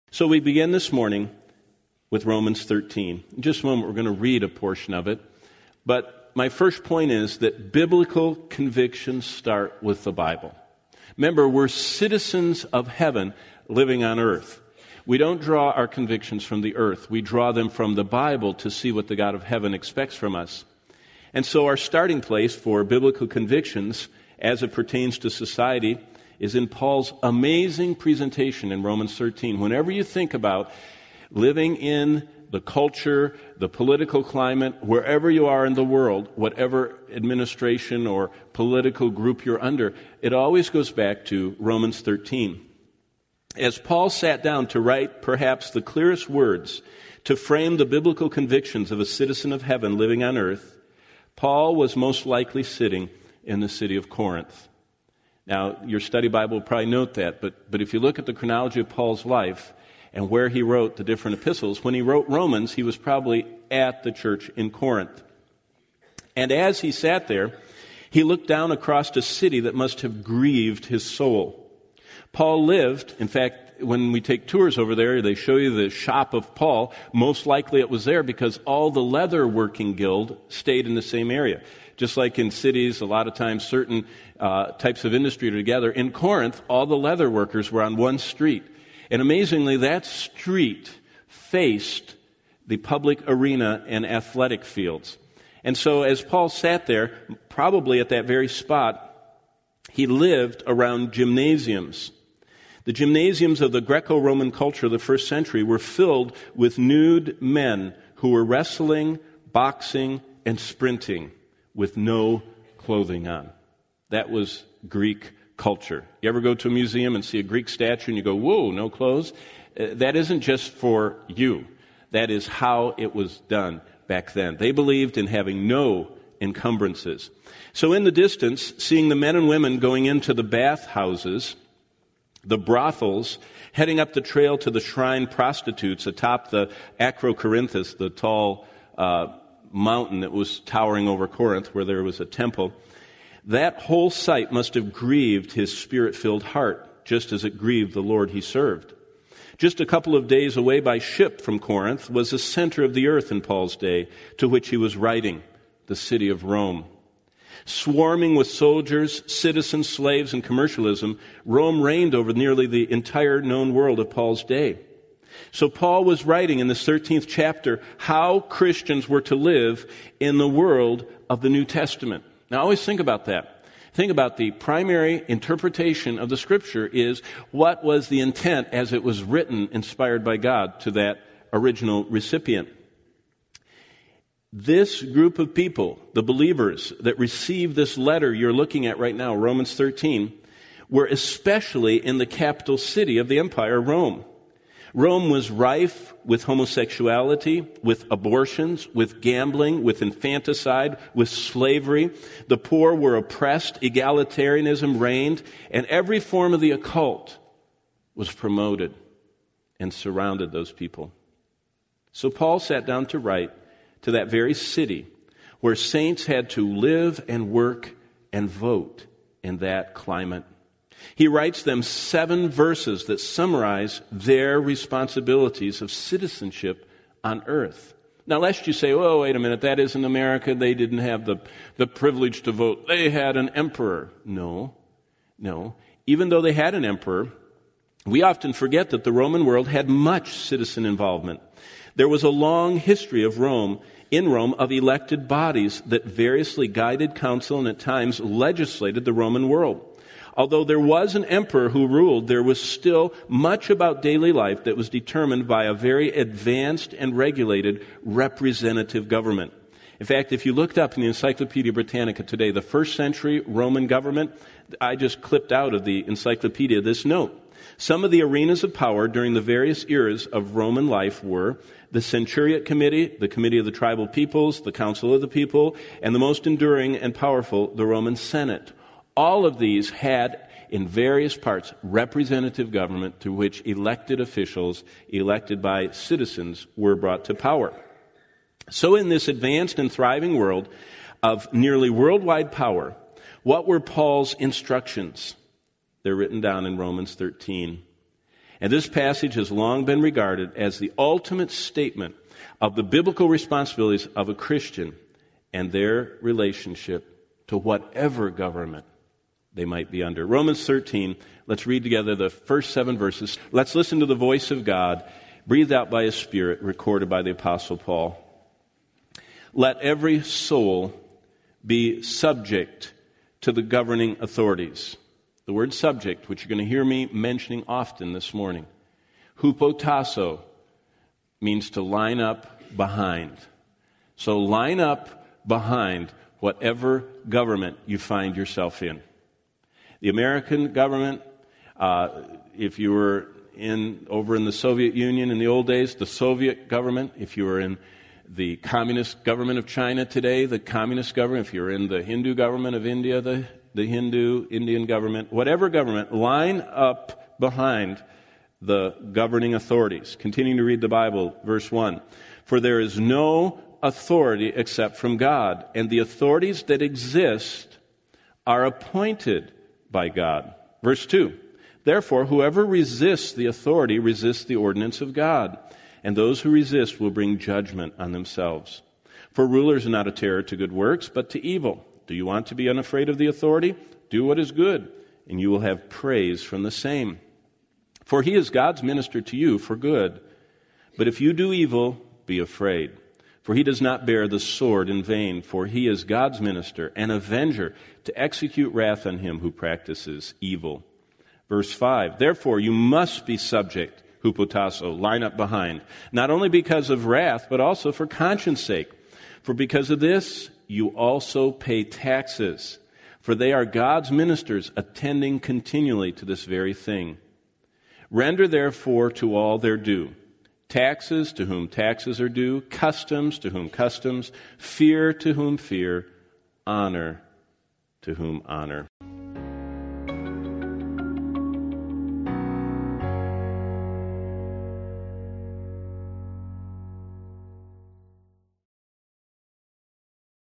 So we begin this morning with Romans 13. In just a moment, we're going to read a portion of it. But my first point is that biblical convictions start with the Bible. Remember, we're citizens of heaven living on earth. We don't draw our convictions from the earth. We draw them from the Bible to see what the God of heaven expects from us. And so our starting place for biblical convictions as it pertains to society is in Paul's amazing presentation in Romans 13. Whenever you think about living in the culture, the political climate, wherever you are in the world, whatever administration or political group you're under, it always goes back to Romans 13. As Paul sat down to write perhaps the clearest words to frame the biblical convictions of a citizen of heaven living on earth, Paul was most likely sitting in the city of Corinth. Now, your study Bible will probably note that, but if you look at the chronology of Paul's life and where he wrote the different epistles, when he wrote Romans, he was probably at the church in Corinth. And as he sat there, he looked down across a city that must have grieved his soul. Paul lived, in fact, when we take tours over there, they show you the shop of Paul. Most likely it was there because all the leather working guild stayed in the same area. Just like in cities, a lot of times certain types of industry are together. In Corinth, all the leather workers were on one street. And amazingly, that street faced the public arena and athletic fields. And so as Paul sat there, probably at that very spot, he lived around gymnasiums. The gymnasiums of the Greco-Roman culture of the first century were filled with nude men who were wrestling, boxing, and sprinting with no clothing on. That was Greek culture. You ever go to a museum and see a Greek statue and you go, whoa, no clothes? That isn't just for you. That is how it was done back then. They believed in having no encumbrances. So in the distance, seeing the men and women going into the bathhouses, the brothels, heading up the trail to the shrine prostitutes atop the Acrocorinthus, the tall mountain that was towering over Corinth, where there was a temple, that whole sight must have grieved his spirit-filled heart, just as it grieved the Lord he served. Just a couple of days away by ship from Corinth was the center of the earth in Paul's day, to which he was writing, the city of Rome. Swarming with soldiers, citizens, slaves, and commercialism, Rome reigned over nearly the entire known world of Paul's day. So Paul was writing in this 13th chapter how Christians were to live in the world of the New Testament. Now, always think about that. Think about the primary interpretation of the Scripture is what was the intent as it was written, inspired by God, to that original recipient. This group of people, the believers that received this letter you're looking at right now, Romans 13, were especially in the capital city of the empire, Rome. Rome was rife with homosexuality, with abortions, with gambling, with infanticide, with slavery. The poor were oppressed, egalitarianism reigned, and every form of the occult was promoted and surrounded those people. So Paul sat down to write to that very city where saints had to live and work and vote in that climate. He writes them 7 verses that summarize their responsibilities of citizenship on earth. Now, lest you say, oh, wait a minute, that isn't America. They didn't have the privilege to vote. They had an emperor. No. Even though they had an emperor, we often forget that the Roman world had much citizen involvement. There was a long history of in Rome, of elected bodies that variously guided counsel and at times legislated the Roman world. Although there was an emperor who ruled, there was still much about daily life that was determined by a very advanced and regulated representative government. In fact, if you looked up in the Encyclopedia Britannica today, the first century Roman government, I just clipped out of the encyclopedia this note. Some of the arenas of power during the various eras of Roman life were the Centuriate Committee, the Committee of the Tribal Peoples, the Council of the People, and the most enduring and powerful, the Roman Senate. All of these had, in various parts, representative government through which elected officials, elected by citizens, were brought to power. So in this advanced and thriving world of nearly worldwide power, what were Paul's instructions? They're written down in Romans 13. And this passage has long been regarded as the ultimate statement of the biblical responsibilities of a Christian and their relationship to whatever government they might be under. Romans 13, let's read together the first 7 verses. Let's listen to the voice of God, breathed out by His Spirit, recorded by the Apostle Paul. Let every soul be subject to the governing authorities. The word subject, which you're going to hear me mentioning often this morning, hupotasso, means to line up behind. So line up behind whatever government you find yourself in. The American government, if you were over in the Soviet Union in the old days, the Soviet government, if you were in the communist government of China today, the communist government, if you're in the Hindu government of India, the Indian government, whatever government, line up behind the governing authorities. Continuing to read the Bible, verse 1. For there is no authority except from God, and the authorities that exist are appointed by God. Verse 2. Therefore, whoever resists the authority resists the ordinance of God, and those who resist will bring judgment on themselves. For rulers are not a terror to good works, but to evil. Do you want to be unafraid of the authority? Do what is good, and you will have praise from the same. For he is God's minister to you for good. But if you do evil, be afraid. For he does not bear the sword in vain, for he is God's minister, an avenger, to execute wrath on him who practices evil. Verse 5, therefore you must be subject, hupotasso, line up behind, not only because of wrath, but also for conscience sake. For because of this, you also pay taxes, for they are God's ministers, attending continually to this very thing. Render therefore to all their due. Taxes to whom taxes are due, customs to whom customs, fear to whom fear, honor to whom honor.